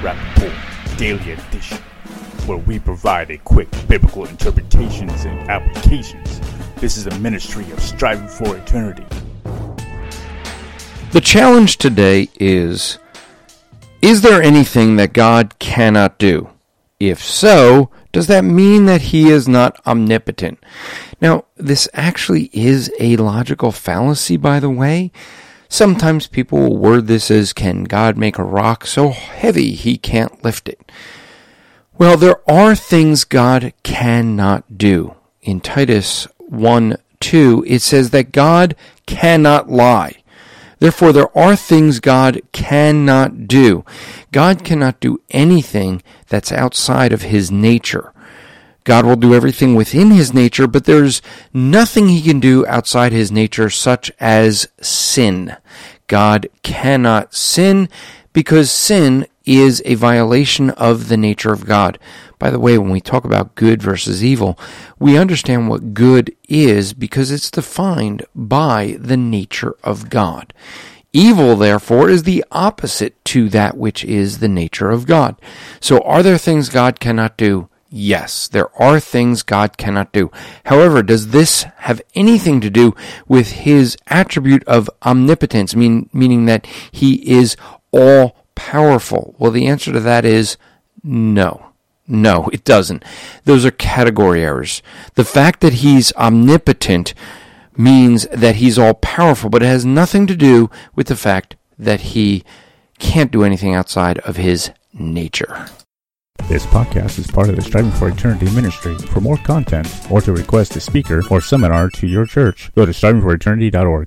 Rappaport Daily Edition, where we provide a quick biblical interpretations and applications. This is a ministry of striving for eternity. The challenge today is there anything that God cannot do? If so, does that mean that He is not omnipotent? Now, this actually is a logical fallacy, by the way. Sometimes people will word this as, can God make a rock so heavy He can't lift it? Well, there are things God cannot do. In Titus 1:2, it says that God cannot lie. Therefore, there are things God cannot do. God cannot do anything that's outside of His nature. God will do everything within His nature, but there's nothing He can do outside His nature, such as sin. God cannot sin because sin is a violation of the nature of God. By the way, when we talk about good versus evil, we understand what good is because it's defined by the nature of God. Evil, therefore, is the opposite to that which is the nature of God. So are there things God cannot do? Yes, there are things God cannot do. However, does this have anything to do with His attribute of omnipotence, meaning that He is all-powerful? Well, the answer to that is no. No, it doesn't. Those are category errors. The fact that He's omnipotent means that He's all-powerful, but it has nothing to do with the fact that He can't do anything outside of His nature. This podcast is part of the Striving for Eternity ministry. For more content, or to request a speaker or seminar to your church, go to strivingforeternity.org.